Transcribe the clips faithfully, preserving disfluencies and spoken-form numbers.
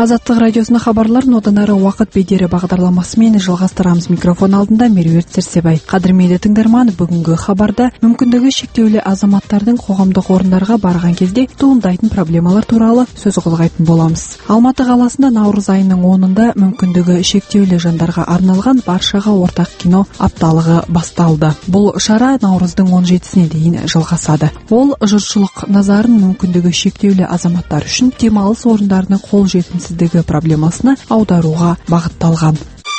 Азаттық радиосына хабарларын одан ары уақыт бедері бағдарламасымен жалғастырамыз. Микрофон алдында Меруерт Серсебай. Қадірменді тыңдарман, бүгінгі хабарда мүмкіндігі шектеулі азаматтардың қоғамдық орындарға барған кезде туындайтын проблемалар туралы сөз қозғайтын боламыз. Алматы қаласында наурыз айының онында мүмкіндігі шектеулі жандарға арналған баршаға ортақ кино апталығы басталды. Бұл шара наурыздың он жетісіне дейін жалғасады. Ол жұртшылық назарын мүмкіндігі шектеулі азаматтар үшін демалыс орындарының қол жетімсіздігі проблемасына аударуға бағытталған.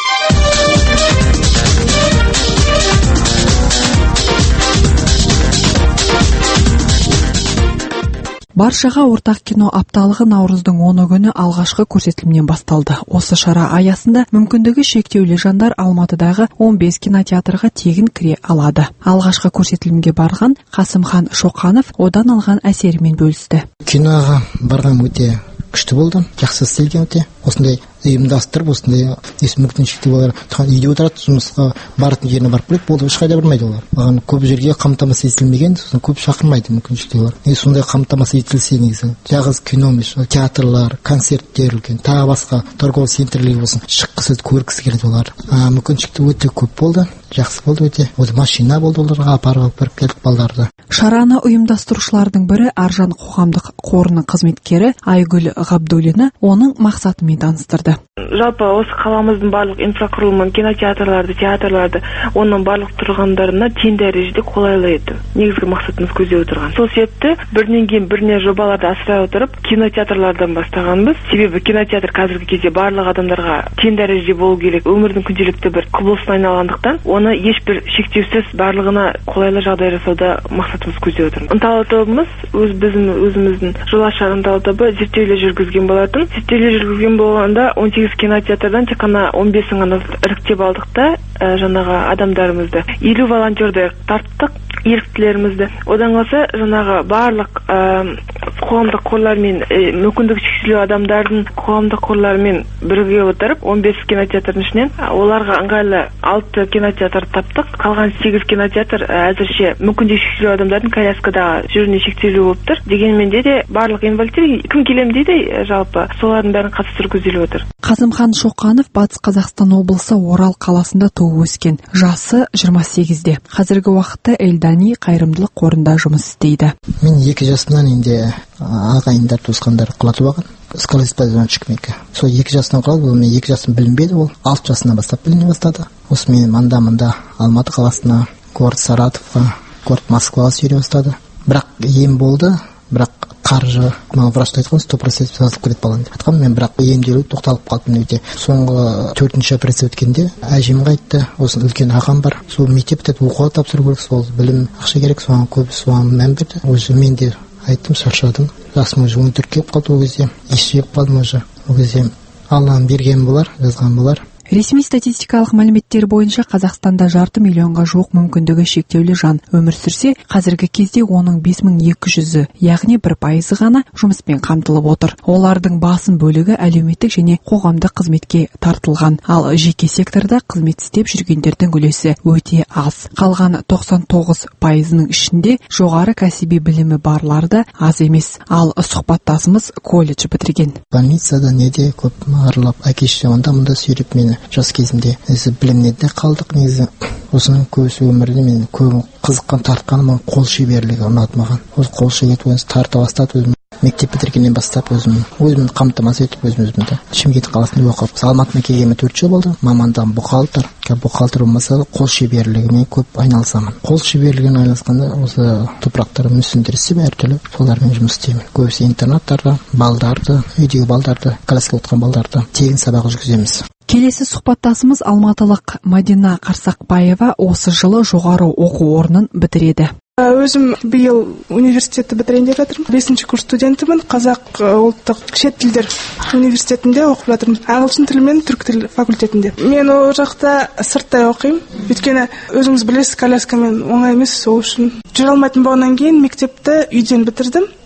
Баршаға ортақ кино апталығы наурыздың оны күні алғашқы көрсетілімнен басталды. Осы шара аясында мүмкіндігі шектеулі жандар Алматыдағы он бес кинотеатрға тегін кіре алады. Алғашқы көрсетілімге барған Қасымхан Шоқанов одан алған әсерімен бөлісті. Киноға барған өте күшті болды, жақсы істелген өте. Осындай ұйымдастырып, осындай мүмкіндігі шектеулі балалар үйде отырады, жұмысқа баратын жеріне барып келеді, болды, ешқайда бармайды олар. Оған көп жерге қамтамасыз етілмеген, сосын көп шақырмайды мүмкіндігі шектеулі балалар. Негізі сондай қамтамасыз етілсе негізі, жалғыз кино емес, театрлар, концерттер үлкен, тағы басқа торговый центрлер болсын, шыққысы көргісі келеді олар. Мүмкіндігі шектеулі өте көп болды, жақсы болды өте. Осы машина болды оларға апарып беріп келдік балаларды. Шараны ұйымдастырушылардың бірі Аржан қоғамдық қорының қызметкері Айгүл Ғабдуллина оның мақсатымен таныстырды. Жалпы осы қаламыздың барлық инфрақұрылымын, кинотеатрларды, театрларды, оның барлық тұрғындарына тең дәрежеде қолайлы ету. Негізгі мақсатымыз көздеп отырған. Сол себепті бірінен кейін біріне жобаларды асыра отырып, кинотеатрлардан бастағанбыз. Себебі кинотеатр қазіргі кезде барлық адамдарға тең дәрежеде болу керек. Өмірдің күнделікті бір құбылысына айналғандықтан, оны ешбір шектеусіз барлығына қолайлы жағдай жасауда мақсатымыз көздеп отырмыз. Ынталы тобымыз өз біздің өзіміздің жол ашар ынталы тобы зерттеулер жүргізген болатын. Зерттеулер жүргізген болғанда он сегіз кинотеатрдан тек қана он бесін ғана іріктеп алдық та, ә, жаңағы адамдарымызды елу волонтерді тарттық, еріктілерімізді. Одан қалса жаңағы барлық ә, қоғамдық қорлармен, ә, мүмкіндігі шектеулі адамдардың қоғамдық қорларымен біріге отырып он бес кинотеатрдың ішінен оларға ыңғайлы алты кинотеатр таптық. Қалған сегіз кинотеатр ә, әзірше мүмкіндігі шектеулі адамдардың коляскада жүруіне шектеулі болып тұр. Дегенмен де барлық инвалидтер кім келем дейді, жалпы солардың бәрін қатыстыру көзделіп отыр. Қасымхан Шоқанов Батыс Қазақстан облысы Орал қаласында туып өскен. Жасы жиырма сегізде. Қазіргі уақытта Эльдани қайырымдылық қорында жұмыс істейді. Мен екі жасымнан енді ағайындар, туысқандар құлатып алған. Сколоспазончик мекі. Сол екі жасынан қалды, ол мен екі жасым білінбеді, ол алты жасынан бастап біліне бастады. Осы мен манда-мында Алматы қаласына, город Саратовқа, город Москваға сүйре бастады. Бірақ ем болды, бірақ қаржы, маған врачты айтқан сто процент жазылып кетеді баланы деп айтқан. Мен бірақ емделу тоқталып қалдым өте. Соңғы төртінші операция өткенде әжем қайтты, осы үлкен ағам бар. Сол мектеп бітіп оқуға тапсыру керек, сол білім ақша керек, соған көп соған мән берді. Өзі мен де айттым, шаршадым. Жасым уже он төрт келіп қалды ол кезде. Еш жеп қалдым уже. Ол кезде Алланың берген болар, жазған болар. Ресми статистикалық мәліметтер бойынша Қазақстанда жарты миллионға жуық мүмкіндігі шектеулі жан өмір сүрсе, қазіргі кезде оның бес мың екі жүзі, яғни бір пайызы ғана жұмыспен қамтылып отыр. Олардың басым бөлігі әлеуметтік және қоғамдық қызметке тартылған, ал жеке секторда қызмет істеп жүргендердің үлесі өте аз. Қалған тоқсан тоғыз пайызының ішінде жоғары кәсіби білімі барларды аз емес, ал сұхбаттасымыз колледж бітірген. Больницада неде көп аралап, әкеші онда-мұнда сүйреп мені жас кезімде өзі білімнеде қалдық. Негізі осының көбісі өмірде мен көп қызыққан тартқаным ол қол шеберлігі ұнады маған. Осы қол шеберлігі тарта бастады. Өзім мектеп бітіргеннен бастап өзім өзімді қамтамасыз етіп өзім өзімді Шымкент қаласында оқып, Алматыға келгеніме төрт жыл болды. Мамандығым бухгалтер. Бухгалтер болмаса қол шеберлігімен көп айналысамын. Қол шеберлігімен айналысқанда осы топырақтар мүсіндірісіп әртүрлі солармен жұмыс істеймін. Көбісі интернаттарда балдарды, үйдегі балдарды, коляска отқан балдарды тегін сабақ жүргіземіз. Келесі сұхбаттасымыз алматылық Мадина Қарсақбаева осы жылы жоғары оқу орнын бітіреді. Өзім биыл университетті бітірейін деп жатырмын. бесінші курс студентімін. Қазақ ұлттық шет тілдер университетінде оқып жатырмын. Ағылшын тілі мен түрік тілі факультетінде. Мен ол жақта сырттай оқимын. Өйткені өзіңіз білесіз, коляскамен оңай емес, сол үшін жүре алмайтын болғаннан кейін мектепті үйден бітірдім.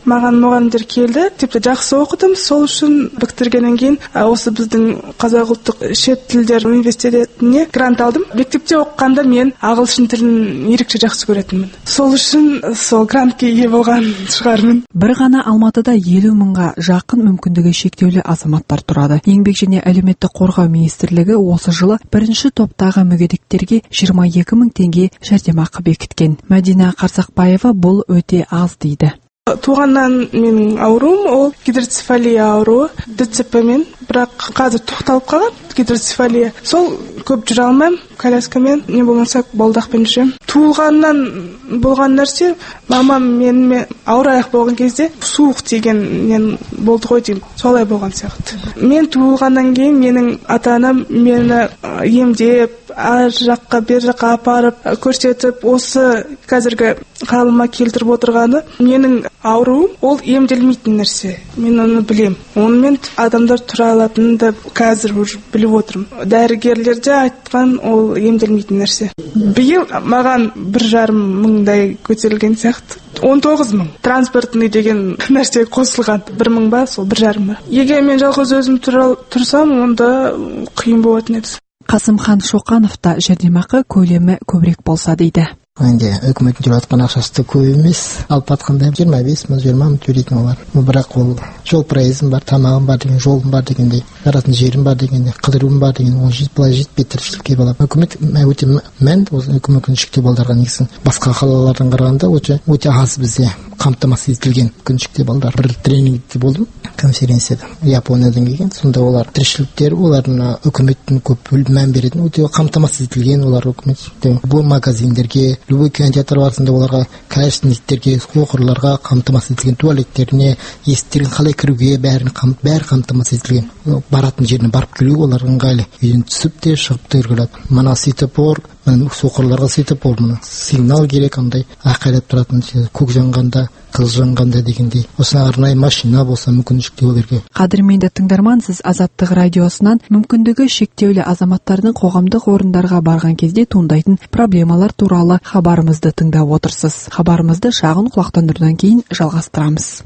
маған мұғалімдер келді, тіпті жақсы оқыдым. Сол үшін бітіргеннен кейін осы біздің Қазақ ұлттық шет тілдер университетіне грант алдым. Мектепте оқығанда мен ағылшын тілін ерекше жақсы көретінмін. Сол үшін сол грантқа ие болған шығармын. Бір ғана Алматыда елу мыңға жақын мүмкіндігі шектеулі азаматтар тұрады. Еңбек және әлеуметтік қорғау министрлігі осы жылы бірінші топтағы мүгедектерге жиырма екі мың теңге жәрдемақы бекіткен. Мәдина Қарсақбаева бұл өте аз дейді. Туғаннан менің ауруым ол гидроцефалия ауруы, ДЦП-мен, бірақ қазір тоқталып қалған гидроцефалия. Сол көп жүре алмаймын, коляскамен, не болмаса балдақпен жүремін. Туылғаннан болған нәрсе, мамам менімен ауыр аяқ болған кезде суық тигеннен болды ғой деймін. Солай болған сияқты. Мен туылғаннан кейін менің ата-анам мені емдеп, ар жаққа бер жаққа апарып көрсетіп, осы қазіргі қалыма келтіріп отырғаны менің ауруым ол емделмейтін нәрсе. Мен оны білем. Онымен адамдар тұра алатынын да қазір біліп отырмын. Дәрігерлер де айтқан ол емделмейтін нәрсе. Биыл маған бір жарым мыңдай көтерілген сияқты. он тоғыз мың транспортный деген нәрсе қосылған. бір мың ба, сол бір жарым ба. Егер мен жалғыз өзім тұрсам, онда қиын болатын еді. Қасымхан Шоқанов та жәрдемақы көлемі көбірек болса дейді. Енді үкіметтің төлеп жатқан ақшасы көп емес. Алып жатқанда жиырма бес мың, жиырма мың төлейтін олар. Бірақ ол жол проезім бар, тамағым бар деген, жолым бар дегендей, жаратын жерім бар дегенде, қыдыруым бар деген, ол былай жетпей тіршілікке балап. Үкімет өте мән, осы үкіметтің шектеу балдарға негізін басқа қалалардан қарағанда өте өте аз бізде қамтамасыз етілген күншікте балдар. Бір тренингте болдым, конференцияда, Япониядан келген. Сонда олар тіршіліктер, олардың үкіметтің көп мән беретін, өте қамтамасыз етілген олар үкімет. Бұл магазиндерге, любой кинотеатр барысында оларға кәсіптерге, оқырларға қамтамасыз етілген, туалеттеріне, есіктерге қалай кіруге бәрін қам, бәрі қамтамасыз етілген. Баратын жеріне барып келу олар ыңғайлы. Үйден түсіп те шығып та үлгереді. Мына светофор, соқырларға светофор, мына сигнал керек, андай ақайлап тұратын, көк жанғанда, қызыл жанғанда дегендей. Осы арнайы машина болса мүмкін шектеулерге. Қадірменді тыңдарман, сіз Азаттық радиосынан мүмкіндігі шектеулі азаматтардың қоғамдық орындарға барған кезде туындайтын проблемалар туралы хабарымызды тыңдап отырсыз. Хабарымызды шағын құлақтандырудан кейін жалғастырамыз.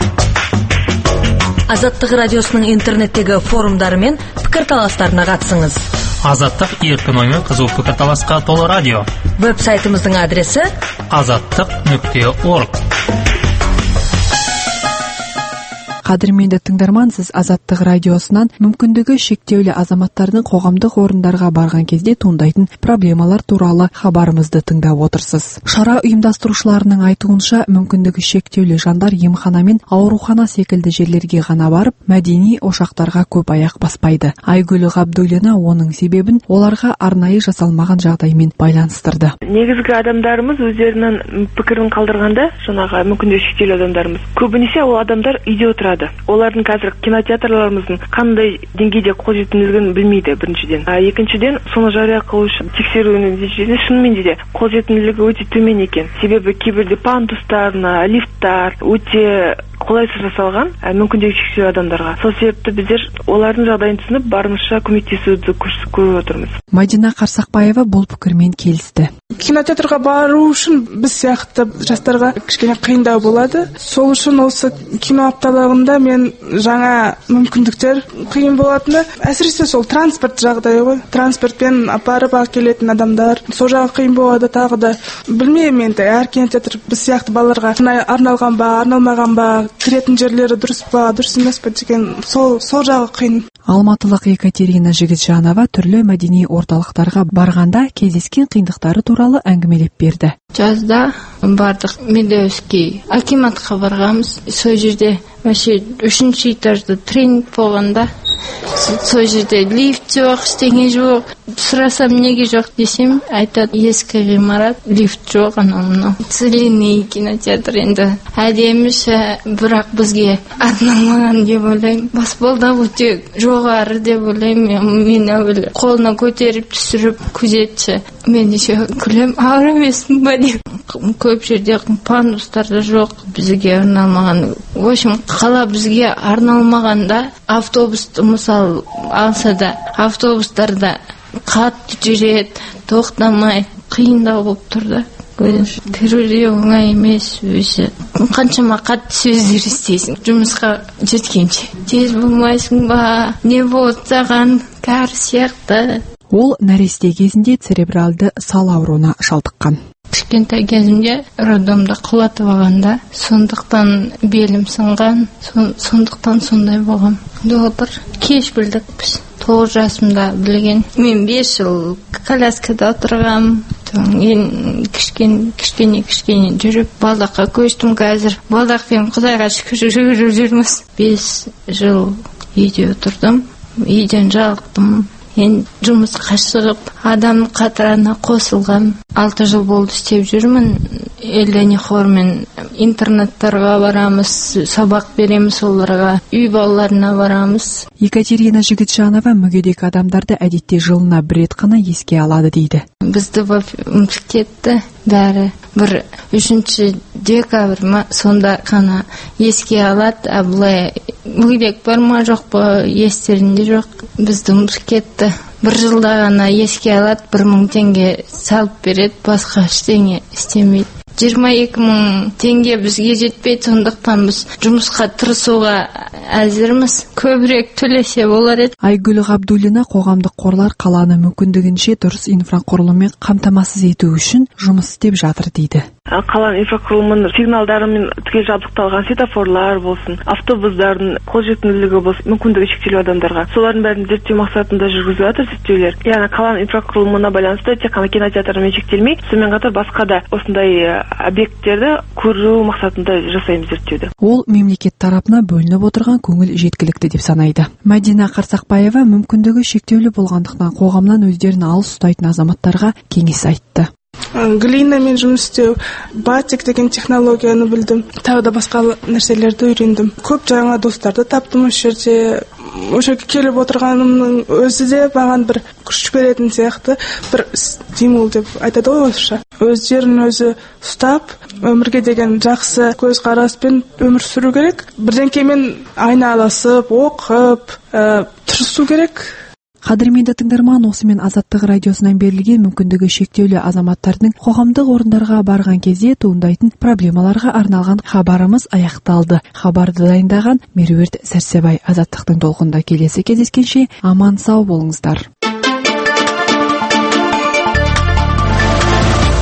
Азаттық радиосының интернеттегі форумдары мен пікірталастарына қатысыңыз. Азаттық еркін оймен қызу пікірталасқа толы радио. Веб-сайтымыздың адресі азаттық нүкте орг. Қадірменді тыңдарман, сіз Азаттық радиосынан мүмкіндігі шектеулі азаматтардың қоғамдық орындарға барған кезде туындайтын проблемалар туралы хабарымызды тыңдап отырсыз. Шара ұйымдастырушыларының айтуынша, мүмкіндігі шектеулі жандар емхана мен аурухана секілді жерлерге ғана барып, мәдени ошақтарға көп аяқ баспайды. Айгүл Ғабдуллина оның себебін оларға арнайы жасалмаған жағдаймен байланыстырды. Негізгі адамдарымыз өздерінің пікірін қалдырғанда, жаңағы мүмкіндігі шектеулі адамдарымыз, көбінесе ол адамдар үйде отырады. Олардың қазір кинотеатрларымыздың қандай деңгейде қолжетімділігін білмейді, біріншіден. А екіншіден, соны жария қылу үшін тексеруінің нәтижесінде шынымен де қолжетімділігі өте төмен екен. Себебі кейбірде пандустар, лифттар өте қолайсыз жасалған мүмкіндігі шектеулі адамдарға. Сол себепті біздер олардың жағдайын түсініп, барынша көмектесуді көріп отырмыз. Мәдина Қарсақбаева бұл пікірмен келісті. Кинотеатрға бару үшін біз сияқты жастарға кішкене қиындау болады. Сол үшін осы кино апталығында мен жаңа мүмкіндіктер қиын болатыны, әсіресе сол транспорт жағдайы ғой. Транспортпен апарып келетін адамдар, сол жағы қиын болады тағы да. Білмеймін енді, әр кинотеатр біз сияқты балаларға арналған ба, арналмаған ба, кіретін жерлері дұрыс па, дұрыс емес па деген сол сол жағы қиын. Алматылық Екатерина Жігітжанова түрлі мәдени орталықтарға барғанда кездескен қиындықтары туралы әңгімелеп берді. Жазда бардық Медеуский акиматқа барғанбыз. Сол жерде мәше үшінші этажда тренинг болғанда, сол жерде лифт жоқ, ештеңе жоқ. Сұрасам неге жоқ десем, айтады ескі ғимарат, лифт жоқ, анау-мынау. Целинный кинотеатр енді әдеміші, бірақ бізге арналмаған деп ойлаймын. Баспалдақ өте жоғары деп ойлаймын. Мен әуелі қолына көтеріп түсіріп күзетші. Мен еще күлем, ауыр емеспін ба деп. Көп жерде пандустар да жоқ, бізге арналмаған. В общем, қала бізге арналмағанда, автобусты мысал алса да, автобустарда қатты жүреді, тоқтамай, кыйындау болуп тур да. Тирүү оңай эмес, өзү канчама катты сөздөр эстейсиң жумуска жеткенче. Тез болмайсыңбы, не болот саган, кар сыяктуу. Ол нәресте кезинде церебралды сал ауруна шалдыккан. Кичкентай кезимде роддомдо кулатып алганда, сондуктан белим сынган, сондуктан сондай болгом. Доктор кеч билдик биз. тогуз жашымда билген. Мен беш жыл коляскада отургам. Эн кичкен кичкене кичкене жүрүп балдакка көчтүм. Азыр балдакпен Кудайга шүкүр жүрүп жүрмүз. беш жыл үйдө отурдум. Үйдөн жалыктым. Мен жумушка чыгып, адам катарына косулгам. алты жыл болду иштеп жүрмүн. Элдени хормен интернеттерге барамыз, сабак беребиз оларга, үй балаларына барамыз. Екатерина Жигитжанова мүгедек адамдарды әдетте жылына бір рет қана еске алады дейді. Бизди мектепте бәрі бір үчүнчү декабрь ма сонда гана еске алат, а булай мүгедек барма жокпу, эстеринде жок. Бизди мектепте bir жылда гана еске алат, bir миң теңге салып берет, башка эчтене истемейт. жыйырма эки миң теңге бизге жетпейт, сондуктан биз жумушка тырышууга азырмыз. Көбүрөөк төлөсө болор эт. Айгүл Габдуллина коомдук корлар каланы мүмкүндүгүнчө дурус инфракурулуммен камтамасыз этүү үчүн жумуш иштеп жатыр дейді. Калан инфракурулумун сигналдары менен тигил жабдыкталган светофорлор болсун, автобустардын кол жетимдүүлүгү болсун, мүмкүндүгү чектелүү адамдарга солардын бәрин зерттөө максатында жүргүзүлүп жатыр зерттөөлөр. Яна калан инфракурулумуна байланыштуу тек гана кинотеатр менен чектелмей, сонун катар башка да осундай объекттерди көрүү максатында жасайбыз зерттөөдү. Ол мемлекет тарапына бөлүнүп отурган көңүл жеткиликтүү деп санайды. Мадина Карсакбаева мүмкүндүгү шектөөлүү болгондуктан коомдон өздөрүн алыс устайтын азаматтарга кеңес айтты. Глинамен жұмыс істеу, батик деген технологияны білдім. Тағы да басқа нәрселерді үйрендім. Көп жаңа достарды таптым осы жерде. Ошо келіп отырғанымның өзі де маған бір күш беретін сияқты, бір стимул деп айтады ғой орысша. Өздерін өзі ұстап, өмірге деген жақсы көзқараспен өмір сүру керек. Бірдеңкемен айналысып, оқып, ә, тырысу керек. Кадырменде тыңдарман, осымен Азаттык радиосунан берилген мүмкүндүгү шектөөлүү азаматтардын коомдук орундарга барган кезде туындайтын проблемаларга арналган хабарымыз аякталды. Хабарды дайындаган Меруерт Сәрсебай. Азаттыктын толкунда келесі кездескенше аман сау болуңуздар.